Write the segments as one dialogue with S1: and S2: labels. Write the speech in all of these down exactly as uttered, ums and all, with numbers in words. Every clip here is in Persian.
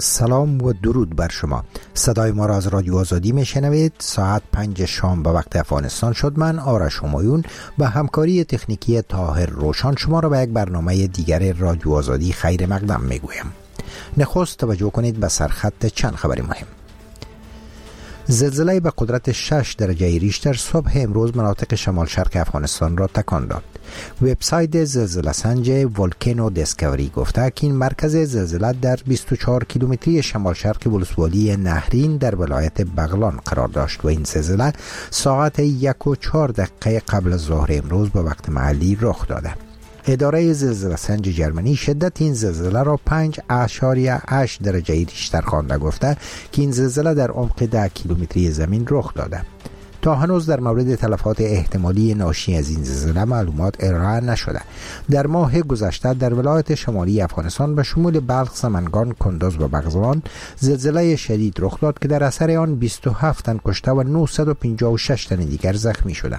S1: سلام و درود بر شما. صدای ما را از رادیو آزادی میشنوید. ساعت پنج شام به وقت افغانستان شد. من آرش همایون با همکاری تکنیکی طاهر روشان شما را به یک برنامه دیگر رادیو آزادی خیر مقدم میگویم. نخست توجه کنید به سرخط چند خبر مهم. زلزله به قدرت شش درجه ریشتر صبح امروز مناطق شمال شرق افغانستان را تکان داد. وبسایت زلزله سنج ولکانو دیسکوری گفته که این مرکز زلزله در بیست و چهار کیلومتری شمال شرق ولسوالی نهرین در ولایت بغلان قرار داشت و این زلزله ساعت یک و چهار دقیقه قبل از ظهر امروز به وقت محلی رخ داده. اداره زلزله سنج جرمنی شدت این زلزله را پنج اشاریه هشت درجه ریشتر خوانده، گفته که این زلزله در عمق ده کیلومتری زمین رخ داده. تا هنوز در مورد تلفات احتمالی ناشی از این زلزله معلومات ارائه نشده. در ماه گذشته در ولایت شمالی افغانستان به شمول بلخ، سمنگان، کندز و بغزوان زلزله شدید رخ داد که در اثر آن بیست و هفت تن کشته و نهصد و پنجاه و شش تن دیگر زخمی شدند.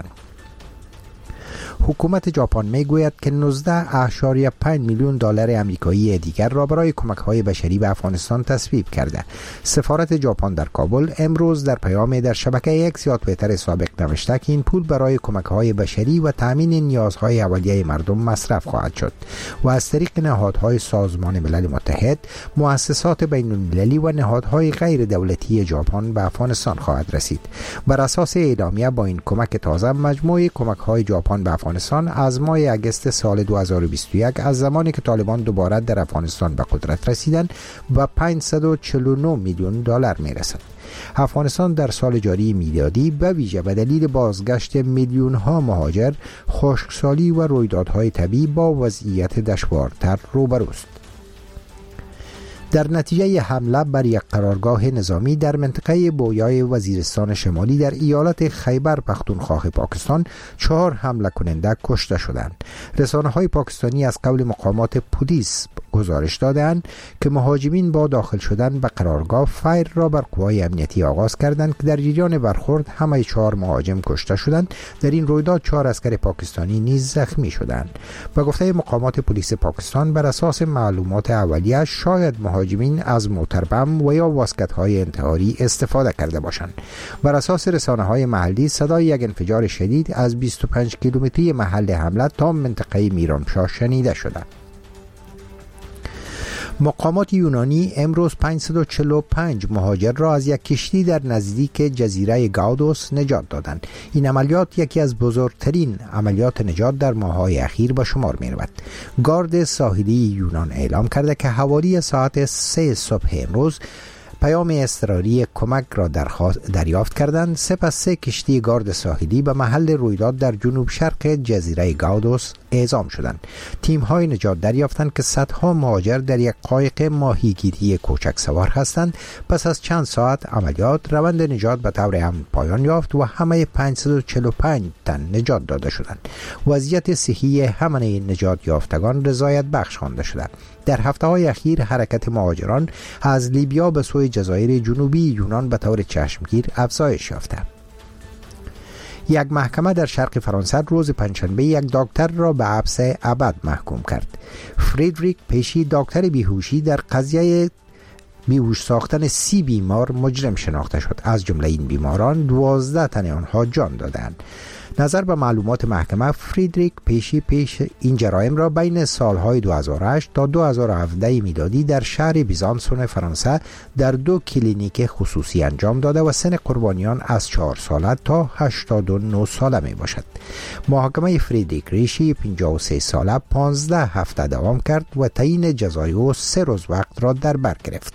S1: حکومت ژاپن میگوید که نوزده اشاریه پنج میلیون دلار آمریکایی دیگر را برای کمک‌های بشری به افغانستان تصویب کرده. سفارت ژاپن در کابل امروز در پیامی در شبکه اکس یا توییتر سابق نوشته که این پول برای کمک‌های بشری و تامین نیازهای اولیه مردم مصرف خواهد شد و از طریق نهادهای سازمان ملل متحد، مؤسسات بین‌المللی و نهادهای غیر دولتی ژاپن به افغانستان خواهد رسید. بر اساس اعلامیه با این کمک تازه مجموع کمک‌های ژاپن به افغانستان از ماه اگست سال دو هزار و بیست و یک از زمانی که طالبان دوباره در افغانستان به قدرت رسیدند به پانصد و چهل و نه میلیون دلار میرسد. افغانستان در سال جاری میلادی به ویژه به دلیل بازگشت میلیون ها مهاجر، خشکسالی و رویدادهای طبیعی با وضعیت دشوارتر روبروست. در نتیجه حمله بر یک قرارگاه نظامی در منطقه بویای وزیرستان شمالی در ایالت خیبر پختونخوا پاکستان چهار حمله کننده کشته شدند. رسانه‌های پاکستانی از قول مقامات پلیس گزارش دادند که مهاجمین با داخل شدن به قرارگاه فایر را بر قوای امنیتی آغاز کردند که در جریان برخورد همه چهار مهاجم کشته شدند. در این رویداد چهار عسکر پاکستانی نیز زخمی شدند. به گفته مقامات پلیس پاکستان بر اساس معلومات اولیه شاید مهاجمین از موتربم و یا واسکت‌های انتحاری استفاده کرده باشند. بر اساس رسانه‌های محلی صدای یک انفجار شدید از بیست و پنج کیلومتری محل حمله تا منطقه میرانشاه شنیده شده. مقامات یونانی امروز پانصد و چهل و پنج مهاجر را از یک کشتی در نزدیک جزیره گاودوس نجات دادند. این عملیات یکی از بزرگترین عملیات نجات در ماه‌های اخیر به شمار می‌رود. گارد ساحلی یونان اعلام کرده که حوالی ساعت سه صبح امروز پیام اضطراری کمک را دریافت کردند. سپس سه کشتی گارد ساحلی به محل رویداد در جنوب شرق جزیره گاودوس اعزام شدند. تیم‌های نجات دریافتند که صدها مهاجر در یک قایق ماهیگیری کوچک سوار هستند. پس از چند ساعت عملیات روند نجات به طور امن پایان یافت و همه پانصد و چهل و پنج تن نجات داده شدند. وضعیت صحی همه نجات یافتگان رضایت بخش خوانده شده. در هفته‌های اخیر حرکت مهاجران از لیبیا به سوی جزایر جنوبی یونان به طور چشمگیر افزایش یافته. یک محکمه در شرق فرانسه روز پنجشنبه یک دکتر را به حبس ابد محکوم کرد. فریدریک پیشی دکتر بیهوشی در قضیه بیهوش ساختن سی بیمار مجرم شناخته شد. از جمله این بیماران دوازده تن آنها جان دادند. نظر به معلومات محکمه، فریدریک پیشی پیش این جرایم را بین سالهای دو هزار و هشت تا دو هزار و هفده میلادی در شهر بیزانسون فرانسه در دو کلینیک خصوصی انجام داده و سن قربانیان از چهار ساله تا هشتاد و نه ساله می باشد. محاکمه فریدریک ریشی پنجاه و سه ساله پانزده هفته دوام کرد و تعیین جزای او سه روز وقت را در بر گرفت.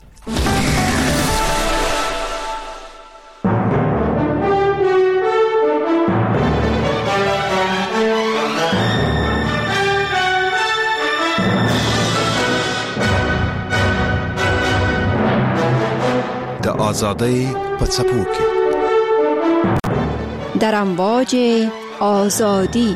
S2: آزادی په څپو کې
S3: در امواج آزادی.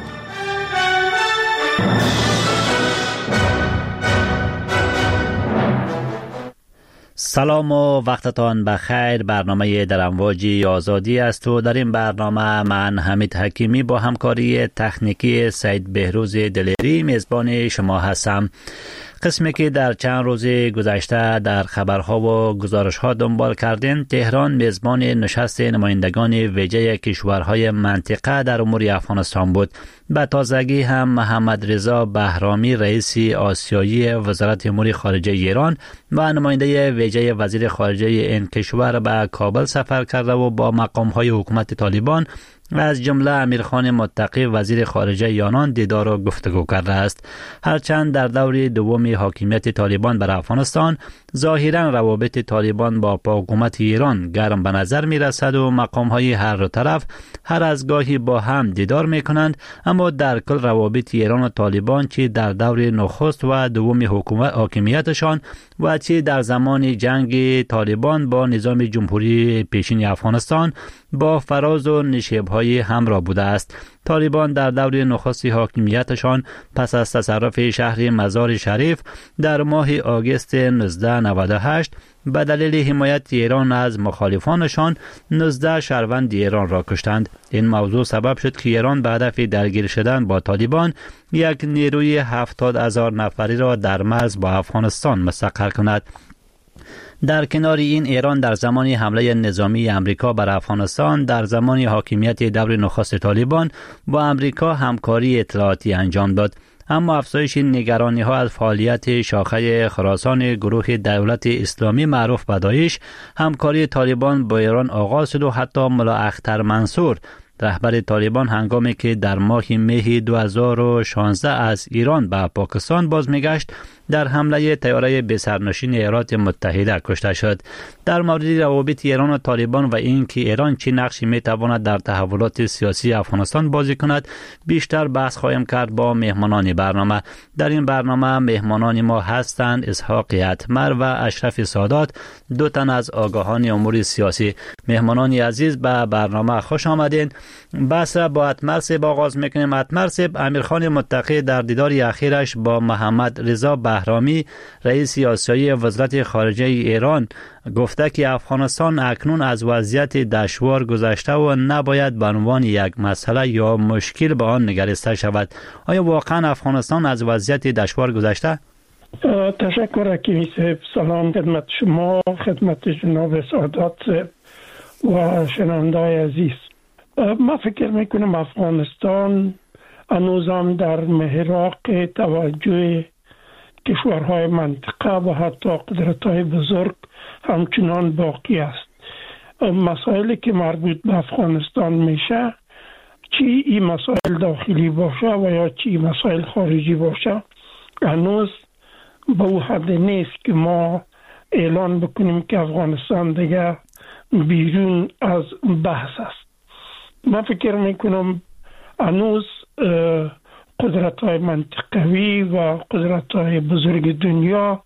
S4: سلام و وقتتان بخیر. برنامه در امواج آزادی است و در این برنامه من حمید حکیمی با همکاری تکنیکی سید بهروز دلیری میزبان شما هستم. قسمی که در چند روز گذشته در خبرها و گزارش‌ها دنبال کردیم، تهران میزبان نشست نمایندگان ویژه کشورهای منطقه در امور افغانستان بود. به تازگی هم محمد رضا بهرامی رئیس آسیایی وزارت امور خارجه ایران و نماینده ویژه وزیر خارجه این کشور به کابل سفر کرده و با مقام‌های حکومت طالبان از جمله امیرخان متقی وزیر خارجه یونان دیدار و گفتگو کرده است. هرچند در دور دوم حاکمیت طالبان بر افغانستان ظاهرا روابط طالبان با حکومت ایران گرم به نظر می رسد و مقام‌های هر دو طرف هر از گاهی با هم دیدار می کنند، اما در کل روابط ایران و طالبان چه در دور نخست و دوم حکومت حاکمیتشان و چه در زمان جنگ طالبان با نظام جمهوری پیشین افغانستان با فراز و نشیب‌های همراه بوده است. طالبان در دور نخست حاکمیتشان پس از تصرف شهر مزار شریف در ماه آگوست هزار و نهصد و نود و هشت به دلیل حمایت ایران از مخالفانشان نوزده شهروند ایران را کشتند. این موضوع سبب شد که ایران به هدف درگیر شدن با طالبان یک نیروی هفتاد هزار نفری را در مرز با افغانستان مستقر کند. در کنار این، ایران در زمان حمله نظامی امریکا بر افغانستان در زمان حاکمیت دور نخست طالبان با امریکا همکاری اطلاعاتی انجام داد. اما افزایش نگرانی ها از فعالیت شاخه خراسان گروه دولت اسلامی معروف به داعش، همکاری طالبان با ایران آغاز شد و حتی ملا اختر منصور رهبر طالبان هنگامی که در ماه مه دو هزار و شانزده از ایران به پاکستان باز میگشت در حمله طیاره بی‌سرنشین ایالات متحده کشته شد. در مورد روابط ایران و طالبان و اینکه ایران چه نقشی میتواند در تحولات سیاسی افغانستان بازی کند بیشتر بحث خواهیم کرد با مهمانان برنامه. در این برنامه مهمانان ما هستند اسحاق اتمر و اشرف سادات، دو تن از آگاهان امور سیاسی. مهمانان عزیز به برنامه خوش آمدین. بحث را با اتمر صاحب آغاز میکنیم. اتمر صاحب، امیرخان متقی در دیداری اخیرش با محمد رضا بهرامی رئیس آسیایی وزارت خارجه ایران گفته که افغانستان اکنون از وضعیت دشوار گذشته و نباید به عنوان یک مسئله یا مشکل به آن نگریسته شود. آیا واقعا افغانستان از وضعیت دشوار گذشته؟
S5: تشکر حکیمی صاحب. سلام خدمت شما، خدمت جناب سادات و شنونده‌های عزیز. ما فکر میکنم افغانستان هنوزم در محراق توجه کشورهای منطقه و حتی قدرت‌های بزرگ همچنان باقی است. مسائلی که مربوط به افغانستان میشه، چی این مسائل داخلی باشه و یا چی مسائل خارجی باشه، هنوز به او حد نیست که ما اعلان بکنیم که افغانستان دیگه بیرون از بحث است. من فکر میکنم هنوز قدرت‌های منطقوی و قدرت‌های بزرگ دنیا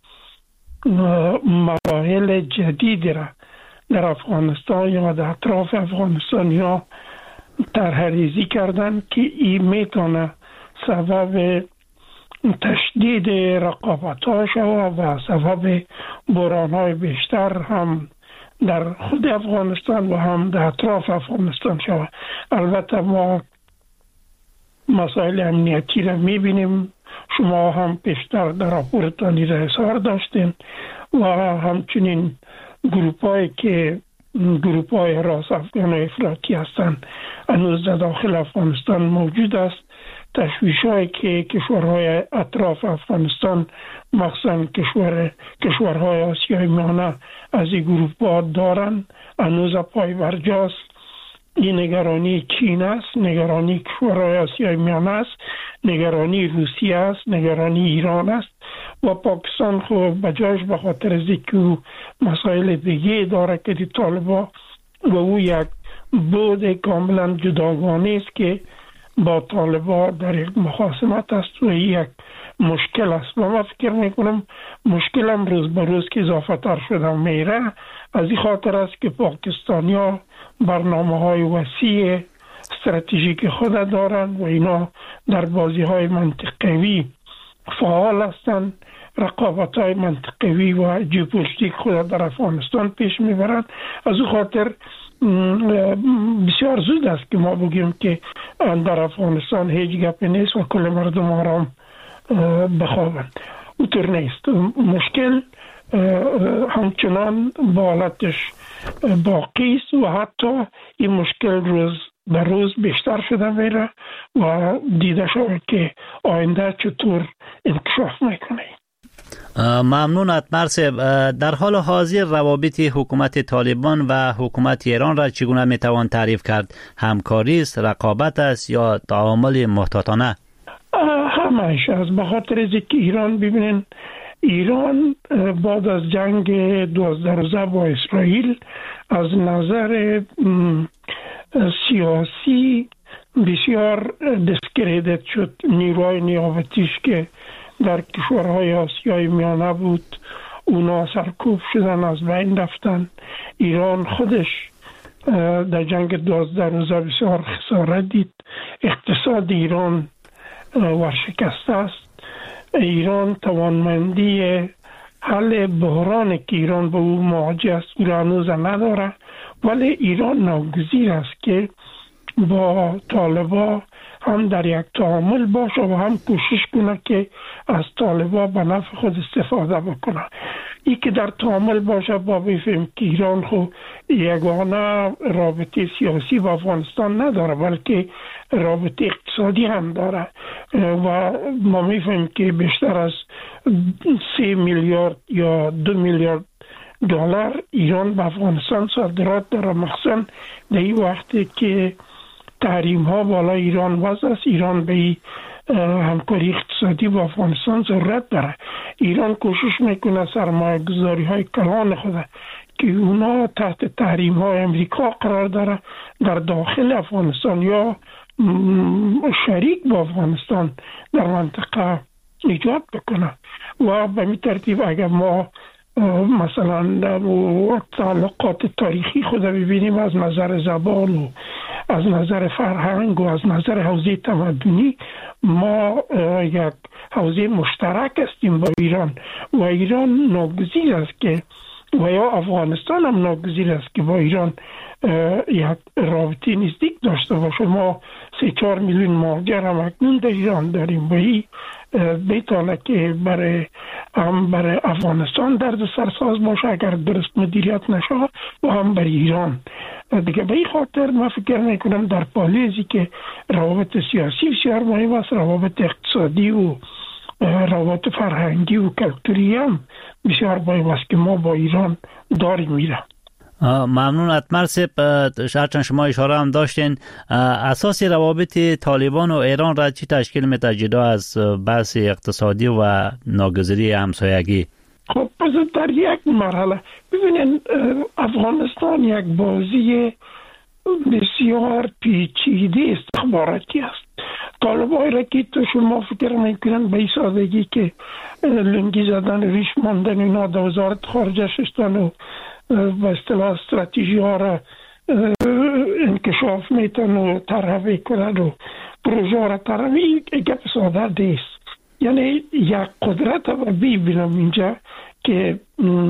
S5: مراحل جدیدی را در افغانستان یا در اطراف افغانستان یا طرح‌ریزی کردن که این میتونه سبب تشدید رقابت‌ها شود و سبب بحران‌های بیشتر هم در خود افغانستان و هم در اطراف افغانستان شود. البته ما مسائل امنیتی را میبینیم، شما هم پیشتر در راپورتانی را اظهار داشتین و همچنین گروپ هایی که گروپ های راست افغان و افراطی هستند هنوز در داخل افغانستان موجود است. تشویش هایی که کشورهای اطراف افغانستان مخصوصا کشور کشورهای آسیای میانه از این گروپ ها دارن هنوز پای برجاست. این نگرانی چین است، نگرانی کشورهای آسیای میانه است، نگرانی روسیه است، نگرانی ایران است و پاکستان خب بجاش به خاطر از اینکه مسائل دیگه داره که دی طالبا و او یک بود کاملا جداگانه است که با طالبا در یک مخاصمت است و یک مشکل است و من فکر میکنم مشکل هم روز به روز که اضافه تر شده میره. از این خاطر است که پاکستانی ها برنامه های وسیع استراتژیک خود دارند و اینا در بازی های منطقوی فعال هستند. رقابت های منطقوی و ژئوپلیتیک خود در افغانستان پیش میبرند. از این خاطر بسیار زود است که ما بگیم که در افغانستان هیچ گپی نیست و کل مردم آرام بخوابند. اونطور نیست. مشکل همچنان با حالتش باقی است و حتی این مشکل روز به روز بیشتر شده میره و دیده شود که آینده چطور انکشاف میکنه.
S4: ممنون اتمر صاحب. در حال حاضر روابط حکومت طالبان و حکومت ایران را چگونه میتوان تعریف کرد؟ همکاری است، رقابت است یا تعامل محتاطانه؟
S5: همهش است. به خاطر از که ایران ببینین، ایران بعد از جنگ دوازده روزه با اسرائیل از نظر سیاسی بسیار دسکریدت شد. نیروهای نیابتیش که در کشورهای آسیای میانه بود اونا سرکوب شدن، از بین رفتن. ایران خودش در جنگ دوازده روزه بسیار خسارت دید. اقتصاد ایران ورشکسته است. ایران توانمندی حل بحران که ایران به او مواجه است او را هنوز نداره، ولی ایران ناگزیر است که با طالبا هم در یک تعامل باشه و هم کوشش کنه که از طالبا به نفع خود استفاده بکنه. ای که در تعامل باشه با بفهم که ایران خو یگانه رابطه سیاسی با افغانستان نداره بلکه رابطه اقتصادی هم داره و ما میفهم که بیشتر از سه میلیارد یا دو میلیارد دلار ایران به افغانستان صادرات داره. مخصوصا در این وقتی که تحریم ها بالا ایران وضع است، ایران به همکاری اقتصادی با افغانستان ضرورت داره. ایران کوشش میکنه سرمایه گذاری های کلان خود که اونا تحت تحریم های امریکا قرار داره در داخل افغانستان یا شریک با افغانستان در منطقه ایجاد بکنه و به می ترتیب اگر ما مثلا تعلقات تاریخی خود ببینیم از نظر زبان و از نظر فرهنگ و از نظر حوزه تمدنی ما یک حوزه مشترک هستیم با ایران و ایران ناگزیر است که و یا افغانستان هم ناگزیر است که با ایران یک رابطه نزدیک داشته باشه. ما سه چهار میلیون مهاجر هم اکنون در ایران داریم و این بیتانه که برای هم برای افغانستان درد سرساز باشه اگر درست مدیریت نشه و هم برای ایران دیگه. به این خاطر من فکر میکنم در پالیزی که روابط سیاسی بسیار مهم است، روابط اقتصادی و روابط فرهنگی و کلتوری هم بسیار مهم است که ما با ایران داریم. میرم
S4: ممنون اتمر صاحب. هرچند شما اشاره هم داشتین، اساس روابط طالبان و ایران را چی تشکیل میده جدا از بحث اقتصادی و ناگزیری همسایگی؟
S5: خب در یک مرحله ببینین، افغانستان یک بازی بسیار پیچیده استخباراتی است. طالبان را که تو شما فکر میکنن به این سادگی که لنگی زدن ریش ماندن اینا در وزارت خارجه شستن و به اصطلاح استراتژی ها را انکشاف میتن و طرح کنن و پروژه ها را طرح این گپ ساده دیست. یعنی یک قدرت را ببینم اینجا که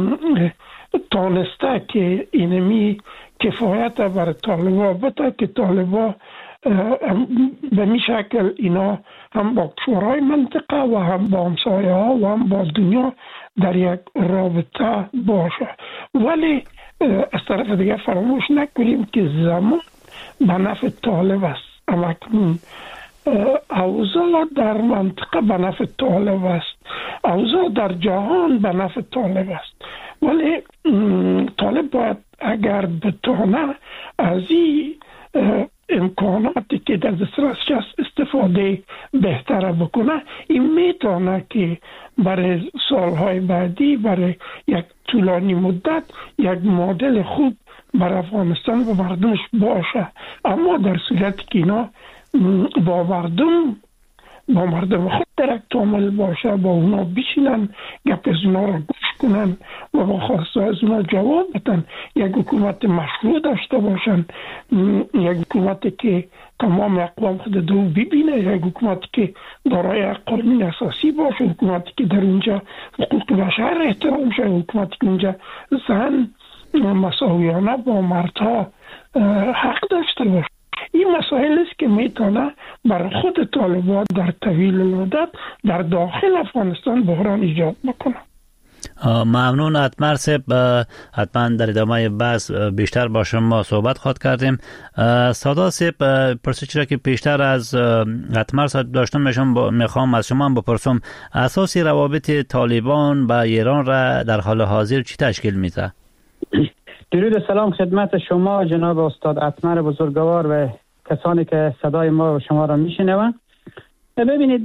S5: تانسته که اینمی کفایت برای طالبا بده که طالبا به می شکل اینا هم با کشورهای منطقه و هم با همسایه ها و هم با دنیا در یک رابطه باشه. ولی از طرف دیگه فراموش نکنیم که زمان به نفع طالب است. اما اکنون اوضاع در منطقه به نفع طالب است، اوضاع در جهان به نفع طالب است. ولی طالب باید اگر بتونه از این امکاناتی که در دسترسش است استفاده بهتر بکنه، این میتونه که برای سالهای بعدی برای یک طولانی مدت یک مدل خوب برای افغانستان و مردمش باشه. اما در صورتی که اینا با مردم با مردم خود در تعامل باشه، با اونا بشینن گپ از اونا را گوش کنن و با خواسته از اونا جواب بدن، یک حکومت مشروع داشته باشن، یک حکومت که تمام اقوام خود دو ببینه، یک حکومت که دارای قانون اساسی باشه، حکومت که در اونجا حقوق بشر احترام شه، حکومت که اونجا زن مساویانه با مردها حق داشته باشه. این مسائل است که میتونه برای خود طالبان در طویل المدت در داخل افغانستان بحران ایجاد بکنه.
S4: ممنون اتمر صاحب، حتما در ادامه بحث بیشتر با شما صحبت خواهد کردیم. سادا صاحب، پرسشی را که پیشتر از اتمر صاحب داشتم میخوام از شما هم بپرسم، اساسی روابط طالبان با ایران را در حال حاضر چی تشکیل میده؟
S6: درود و سلام خدمت شما جناب استاد اتمر بزرگوار و کسانی که صدای ما و شما را میشنوند. ببینید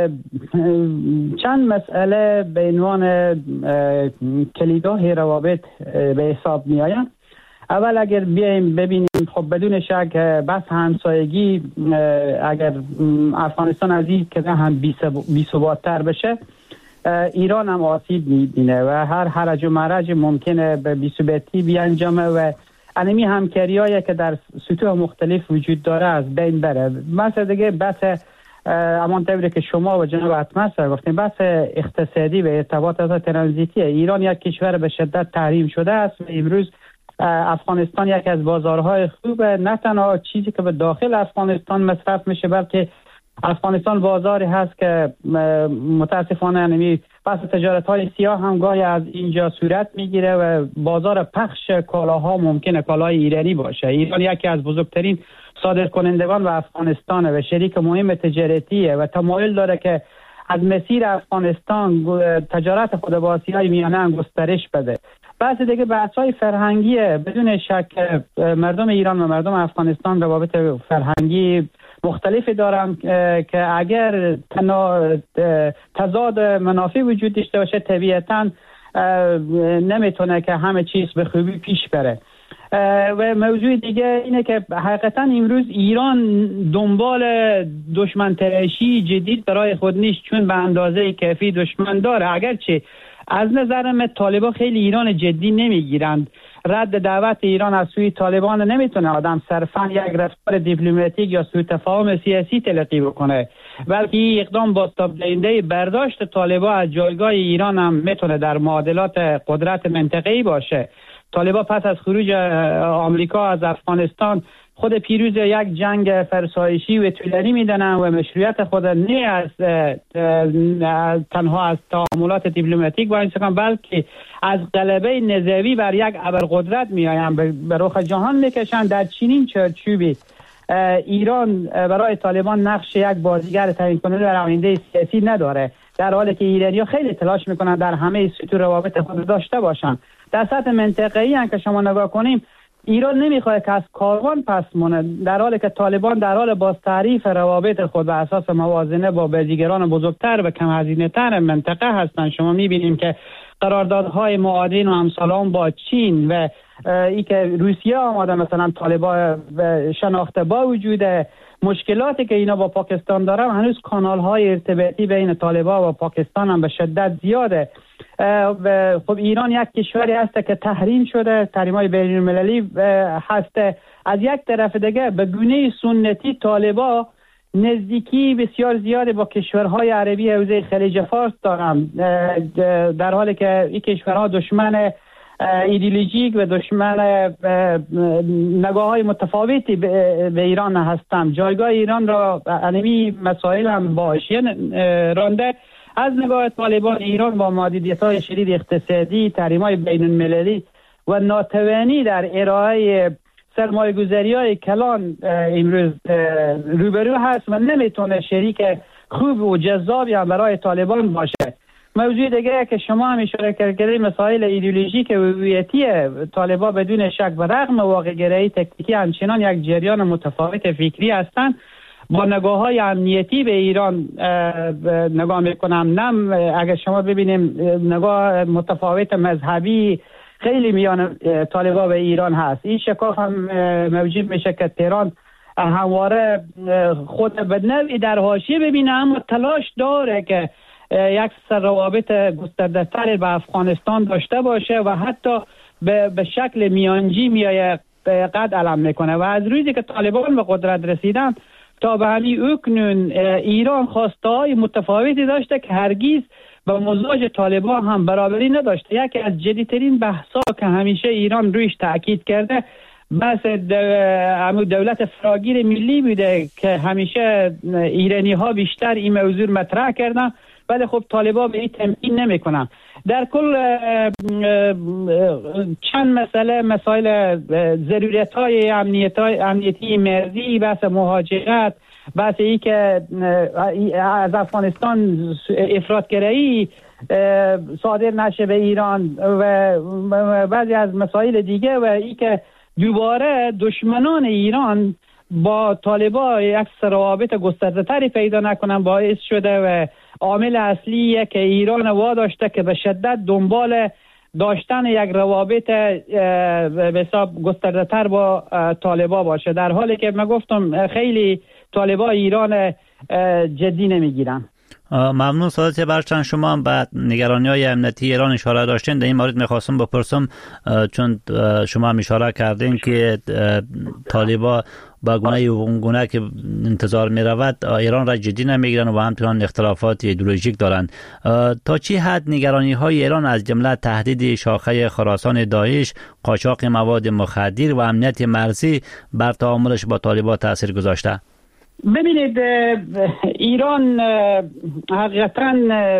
S6: چند مسئله به عنوان کلیدهای روابط به حساب می آیند. اول اگر بیایم ببینیم، خب بدون شک بس همسایگی اگر افغانستان از این که هم بی ثبات‌تر بشه، ایران هم آسیب می‌بینه و هر حرج و مرج ممکنه به بی ثباتی بیانجامه و انمی همکاریایی که در سطوح مختلف وجود داره از بین بره. مثلا دیگه بس امان طوری که شما و جناب اتمر صاحب گفتین، بس اقتصادی و ارتباطات ترانزیتی ایران یک کشور به شدت تحریم شده است و امروز افغانستان یک از بازارهای خوب، نه تنها چیزی که به داخل افغانستان مصرف میشه بلکه افغانستان بازاری هست که متاسفانه یعنی پس تجارت های سیاه هم گاهی از اینجا صورت میگیره و بازار پخش کالاها ممکنه کالای ایرانی باشه. ایران یکی از بزرگترین صادر کنندگان و افغانستان و شریک مهم تجارتیه و تمایل داره که از مسیر افغانستان تجارت خود با آسیای میانه گسترش بده. بحث دیگه بحث‌های فرهنگیه. بدون شک مردم ایران و مردم افغانستان روابط فرهنگی مختلفی دارن که اگر تضاد منافع وجود داشته باشه طبیعتاً نمیتونه که همه چیز به خوبی پیش بره. و موضوع دیگه اینه که حقیقتا امروز ایران دنبال دشمن تراشی جدید برای خود نیست، چون به اندازه کافی دشمن داره. اگرچه از نظر من طالبان خیلی ایران جدی نمیگیرند. رد دعوت ایران از سوی طالبان نمیتونه آدم صرفا یک رفتار دیپلماتیک یا سوء تفاهم سیاسی تلقی بکنه، بلکه این اقدام بازتاب دهنده برداشت طالبان از جایگاه ایران هم میتونه در معادلات قدرت منطقه‌ای باشه. طالبان پس از خروج آمریکا از افغانستان خود پیروز یک جنگ فرسایشی و طولانی میدنن و مشروعیت خود نه از تنها از تعاملات دیپلماتیک با این سکان بلکه از غلبه نظامی بر یک ابرقدرت میآیند به رخ جهان میکشند. در چنین چارچوبی ایران برای طالبان نقش یک بازیگر تعیین کننده در آینده سیاسی نداره، در حالی که ایرانی‌ها خیلی تلاش میکنن در همه سطوح روابط خود داشته باشند. در سطح منطقه‌ای هم که شما نگاه کنیم، ایران نمیخواد که از کاروان پس مونه، در حالی که طالبان در حال باز تعریف روابط خود بر اساس موازنه با بازیگران بزرگتر و کم هزینه‌تر منطقه هستند. شما میبینیم که قراردادهای معادن و همسالان با چین و ای که روسیه آماده مثلا طالبان شناخته با وجود مشکلاتی که اینا با پاکستان دارن، هنوز کانال‌های ارتباطی بین طالبان و پاکستان هم به شدت زیاده. خب ایران یک کشوری هست که تحریم شده، تحریم‌های بین‌المللی هست. از یک طرف دیگه به گونه سنتی طالبان نزدیکی بسیار زیاده با کشورهای عربی حوزه خلیج فارس دارن، در حالی که این کشورها دشمن ایدئولوژیک و دشمن نگاه‌های متفاوتی به ایران هستند. جایگاه ایران را علمی مسائل هم با حاشیه رانده. از نگاه طالبان ایران با محدودیت‌های شدید اقتصادی، تحریم‌های بین‌المللی و ناتوانی در ارائه سرمایه‌گذاری‌های کلان امروز روبرو هست و نمیتونه شریک خوب و جذابی هم برای طالبان باشه. موضوع دیگه که شما هم اشاره کردید مسائل ایدئولوژیک و هویتی طالبان بدون شک و رغم واقع‌گرایی تکتیکی همچنان یک جریان متفاوت فکری هستند. با نگاه‌های امنیتی به ایران نگاه میکنم، نم اگر شما ببینیم نگاه متفاوت مذهبی خیلی میان طالبان و ایران هست. این شکاف هم موجود میشه که تهران همواره خود به نوعی در حاشیه ببینه، اما تلاش داره که یک سر روابط گسترده‌تر با افغانستان داشته باشه و حتی به, به شکل میانجی میایه قد علم میکنه. و از روزی که طالبان به قدرت رسیدن تا به همین اکنون ایران خواسته‌های متفاوتی داشته که هرگز با مزاج طالبان هم برابری نداشته. یکی از جدیدترین بحثا که همیشه ایران رویش تاکید کرده بس دولت فراگیر ملی بوده که همیشه ایرانی ها بیشتر این موضوع مطرح کردن، ولی خب طالبان به این تمکین نمی کنن. در کل چند مسئله، مسائل ضرورت های امنیتی مرزی، بحث مهاجرت، بحث ای که از افغانستان افراطگرایی صادر نشه به ایران و بعضی از مسائل دیگه، و ای که دوباره دشمنان ایران با طالبان یک روابط گسترده‌تری پیدا نکنن باعث شده و عامل اصلیه که ایران واداشته که به شدت دنبال داشتن یک روابط به حساب گسترده‌تر با طالبان باشه، در حالی که من گفتم خیلی طالبان ایران جدی نمیگیرن.
S4: ممنون سادات برچن. شما هم به نگرانی های امنیتی ایران اشاره داشتین. در این مورد میخواستم بپرسم، چون شما هم اشاره کردین که طالبان با گونه اون گونه که انتظار می رود ایران را جدی نمیگیرن و همچنان اختلافات ایدئولوژیک دارند. تا چی حد نگرانی های ایران از جمله تهدید شاخه خراسان داعش، قاچاق مواد مخدر و امنیت مرزی بر تعاملش با طالبان تاثیر گذاشته؟
S6: ببینید، ایران حقیقتا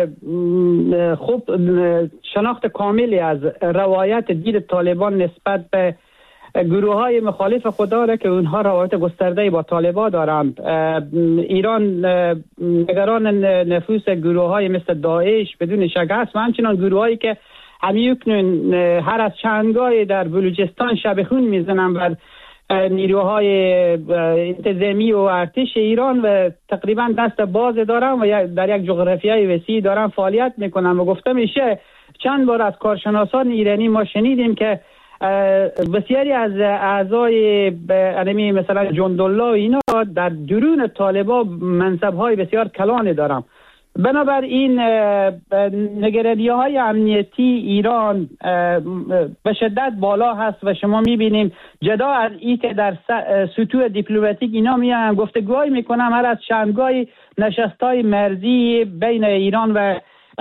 S6: خوب شناخت کاملی از روایت دید طالبان نسبت به گروه های مخالف خود داره که اونها روابط گسترده با طالبان دارند. ایران نگران نفوذ گروه های مثل داعش بدون شک است و همچنان گروه هایی که همیکنون هر از چندگاهی در بلوچستان شب خون میزنن بر نیروهای انتظامی و ارتش ایران و تقریبا دست باز دارن و در یک جغرافیای وسیع دارن فعالیت میکنن و گفته میشه چند بار از کارشناسان ایرانی ما شنیدیم که بسیاری از اعضای انمی مثلا جندالله و اینا در درون طالبان منصب‌های بسیار کلانی دارن. بنابراین نگرانی های امنیتی ایران به شدت بالا هست و شما میبینیم جدا از این که در سطوح دیپلماتیک اینا میان گفتگوهای میکنن، هر از چندگاهی نشستای مرزی بین ایران و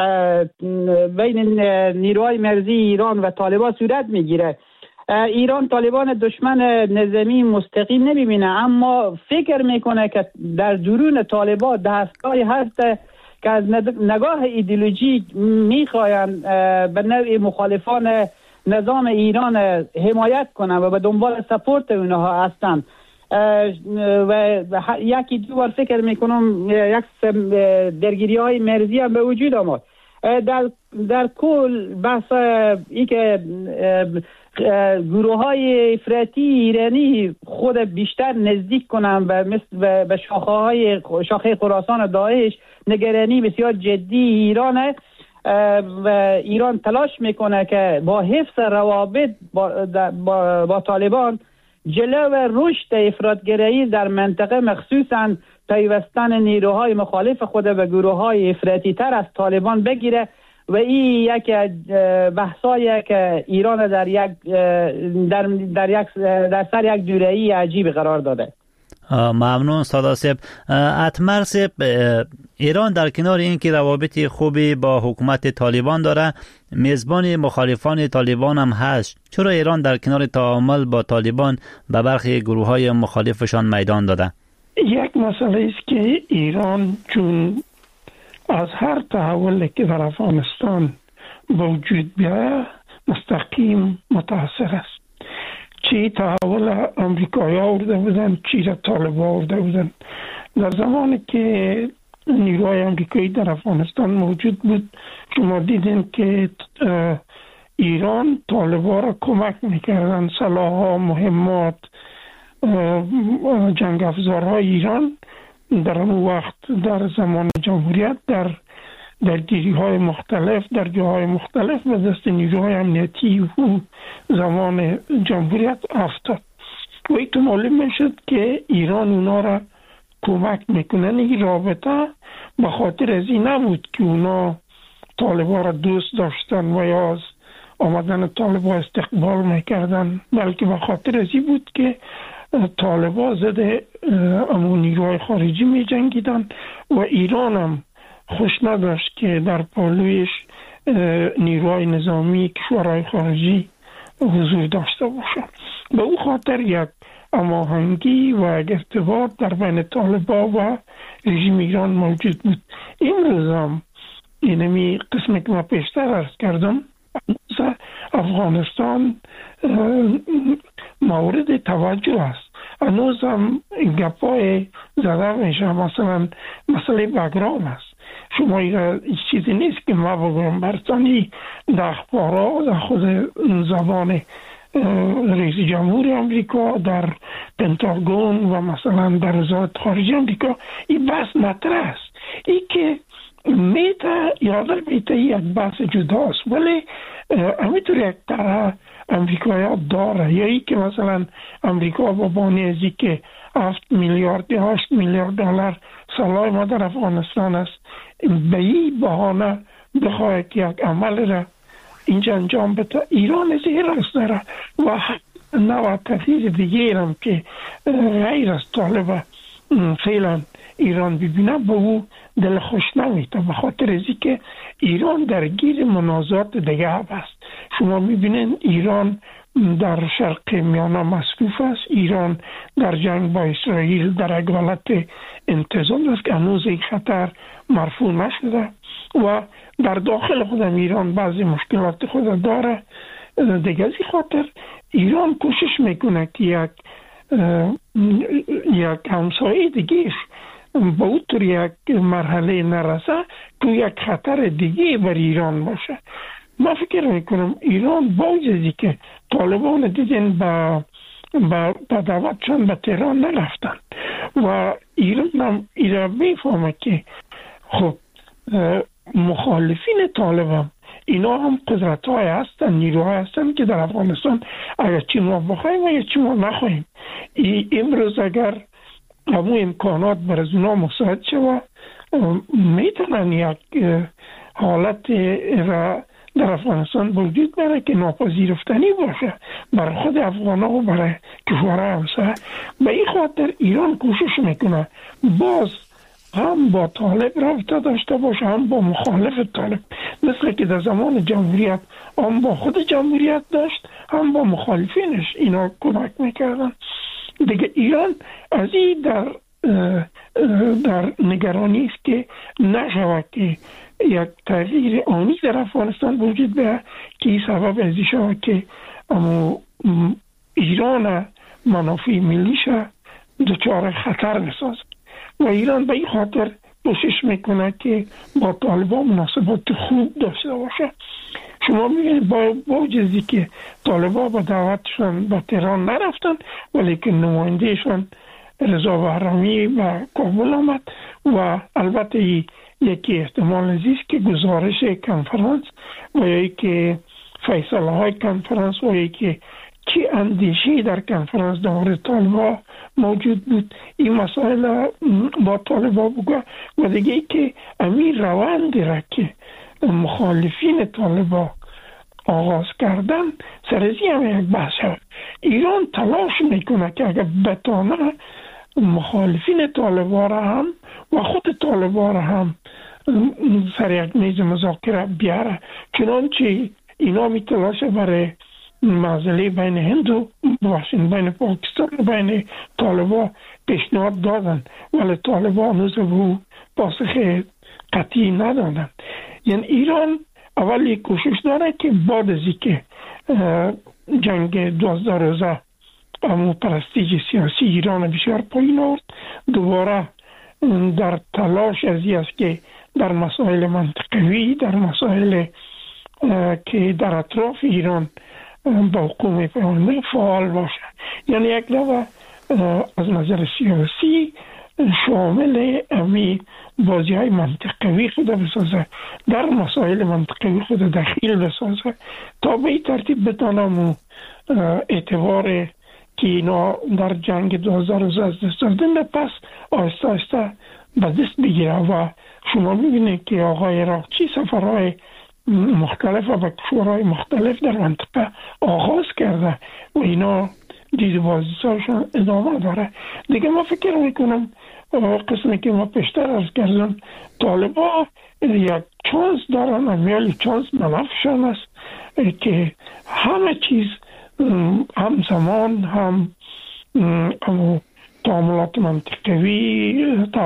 S6: بین نیروهای مرزی ایران و طالبان صورت میگیره. ایران طالبان دشمن نظامی مستقیم نمیبینه، اما فکر میکنه که در درون طالبان دستگاهی هست که از نگاه ایدئولوژیک میخواین به نوع مخالفان نظام ایران حمایت کنن و به دنبال سپورت اونها هستن و یکی دو بار فکر میکنم یک درگیری های مرزی هم به وجود آمد. در در کل بحث ای که گروه های افراطی ایرانی خود بیشتر نزدیک کنن و مثل به شاخه های شاخه خراسان داعش نگرانی بسیار جدی ایرانه و ایران تلاش میکنه که با حفظ روابط با, با, با طالبان جلو رشد افراطگرایی در منطقه مخصوصا پیوستن نیروهای مخالف خود به گروه های افراطی تر از طالبان بگیره و این یک بحثایی که ایران در یک در در یک در سر یک دوره‌ای عجیب قرار داده.
S4: ممنون سادات صاحب. اتمر صاحب، ایران در کنار اینکه روابط خوبی با حکومت طالبان داره، میزبان مخالفان طالبان هم هست. چرا ایران در کنار تعامل با طالبان به برخی گروه های مخالفشان میدان داده؟
S5: یک مسئله است که ایران چون از هر تحولی که در افغانستان وجود بیاید مستقیم متاثر است. چی تحول امریکایی آورده بودن، چی را طالبان آورده بودن. در زمانی که نیروهای امریکایی در افغانستان موجود بود شما دیدین که ایران طالبان را کمک میکردن، سلاح‌ها، مهمات، جنگ افزارهای ایران در اون وقت در زمان جمهوریت در درگیری های مختلف در جاهای مختلف به دست نیروهای امنیتی و زمان جمهوریت افتاد و این تو معلوم میشد که ایران اونا را کمک میکنن. این رابطه به خاطر از این نبود که اونا طالبان را دوست داشتن و یا از آمدن طالبان استقبال میکردن، بلکه به خاطر از این بود که طالبان ضد امون نیروهای خارجی می جنگیدن و ایران هم خوش نداشت که در پالویش نیروهای نظامی کشورهای خارجی حضور داشته باشد. به او خاطر یک هماهنگی و یک ارتباط در بین طالبان و رژیم ایران موجود بود. امروز هم اینمی قسمی که ما پیشتر عرض کردم، افغانستان مورد توجه است. هنوز هم گپای زده میشه، مثلا مسئله بگرام است. شما این چیزی نیست که ما بگویم برطانی در اخبارات در خود زبان رئیس جمهور امریکا، در پنتاگون و مثلا در وزارت خارجه امریکا این بحث مطرح است. این که میتا یادر میتا یک بحث جداست، ولی همینطور یک طرح امریکا داره، یا ای که مثلا امریکا با بانی ازی که هفت میلیارد یا هشت میلیارد دلار سالهای ما در افغانستان است، به این بهانه بخواهد که یک عمل را اینجا انجام بده. ایران از این راست داره و نوع تحصیل دیگه هم که غیر از طالب فعلا ایران ببینه به او دل خوش نمیده، به خاطر ازی که ایران درگیر منازعات دیگه است. شما میبینین ایران در شرق میانه مصروف است، ایران در جنگ با اسرائیل در یک حالت انتظار است که هنوز این خطر مرفوع نشده و در داخل خودم ایران بعضی مشکلات خود داره. دیگه از این خاطر ایران کوشش میکنه که یک یک همسایه دیگه با او طور یک مرحله نرسه که یک خطر دیگه بر ایران باشه. ما فکر میکنم ایران با وجودی که طالبان دیدن با با دعوتشان به تهران نرفتن و ایران هم ایران میفهمه که خب مخالفین طالبان اینا هم قدرت های هستن، نیروهای هستن که در افغانستان اگر چی ما بخوایم و اگر چی ما نخواهیم، امروز اگر همون امکانات بر از اونا مساعد شود میتونن یک حالت را در افغانستان وجود داره که ناپذیرفتنی باشه برای خود افغان ها و برای کشورهای همسایه. به این خاطر ایران کوشش میکنه باز هم با طالب رابطه داشته باشه هم با مخالف طالب، مثل که در زمان جمهوریت هم با خود جمهوریت داشت هم با مخالفینش اینا کمک میکردن. دیگه ایران از این در در نگرانی است که نشود که یک تغییر آنی در افغانستان وجود بیاید که این سبب از این شود که ایران منافع ملیش دچار خطر بسازد و ایران به این خاطر کوشش میکنه که با طالبان مناسبات خوب داشته باشه. شما میبینید با وجودی که طالبان با دعوتشان به تهران نرفتن ولی که نمایندهشان رضا بهرامی و کابل آمد و البته یکی احتمال عزیز که گزارش کنفرانس و یکی فیصله های کنفرانس و یکی چی اندیشی در کنفرانس در طالبان موجود بود این مسائل با طالبان بگو و دیگه که امیر روند را که مخالفین طالبان آغاز کردن سرزی هم یک بحث هست. ایران تلاش میکنه که اگر بتانه مخالفین طالبان را هم و خود طالبان را هم سر یک میز مذاکره بیاره، چنانچه اینا می تلاشه برای معضله بین هند و بین پاکستان و بین طالبان پیشنهاد دادن ولی طالبان هنوز به پاسخ قطعی ندادن. یعنی ایران اولی کوشش داره که بعد از اینکه جنگ دوازده روزه امو پرستیج سیاسی ایران بسیار پایین آورد، دوباره در تلاش از این است که در مسائل منطقوی، در مسائل که در اطراف ایران با حکومت پیوندی فعال باشه. یعنی یک دفعه از نظر سیاسی شامل امی بازی های منطقوی خود بسازه، در مسائل منطقوی خود دخیل بسازه تا به این ترتیب بتانم اعتبار که اینا در جنگ دوازده روز از دست دادن پس آسته آسته به دست بگیره. و شما میبینید که آقای راقچی سفرهای مختلف و به کشورهای مختلف در منطقه آغاز کرده و اینا دید بازیشان ادامه داره. دیگه ما فکر میکنم قسمی که ما پیشتر از کردن طالبا یک چانس دارن، امیالی چانس منافشان است که همه چیز همزمان هم تعاملات منطقوی